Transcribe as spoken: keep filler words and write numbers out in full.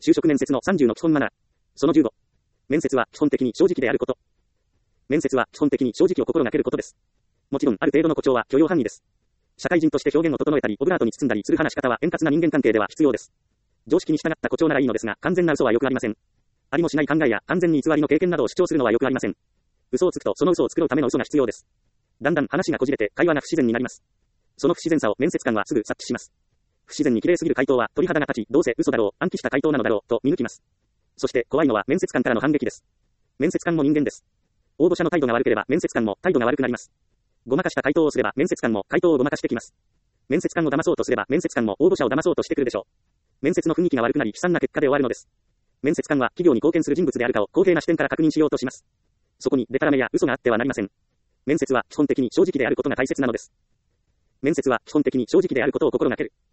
就職面接のさんじゅうの基本マナー。そのじゅうご。面接は基本的に正直であること。面接は基本的に正直を心がけることです。もちろん、ある程度の誇張は許容範囲です。社会人として表現を整えたり、オブラートに包んだりする話し方は円滑な人間関係では必要です。常識に従った誇張ならいいのですが、完全な嘘はよくありません。ありもしない考えや完全に偽りの経験などを主張するのはよくありません。嘘をつくとその嘘を作るための嘘が必要です。だんだん話がこじれて会話が不自然になります。その不自然さを面接官はすぐ察知します。不自然に綺麗すぎる回答は鳥肌が立ち、どうせ嘘だろう、暗記した回答なのだろうと見抜きます。そして怖いのは面接官からの反撃です。面接官も人間です。応募者の態度が悪ければ面接官も態度が悪くなります。ごまかした回答をすれば面接官も回答をごまかしてきます。面接官を騙そうとすれば面接官も応募者を騙そうとしてくるでしょう。面接の雰囲気が悪くなり悲惨な結果で終わるのです。面接官は企業に貢献する人物であるかを公平な視点から確認しようとします。そこにデタラメや嘘があってはなりません。面接は基本的に正直であることが大切なのです。面接は基本的に正直であることを心がける。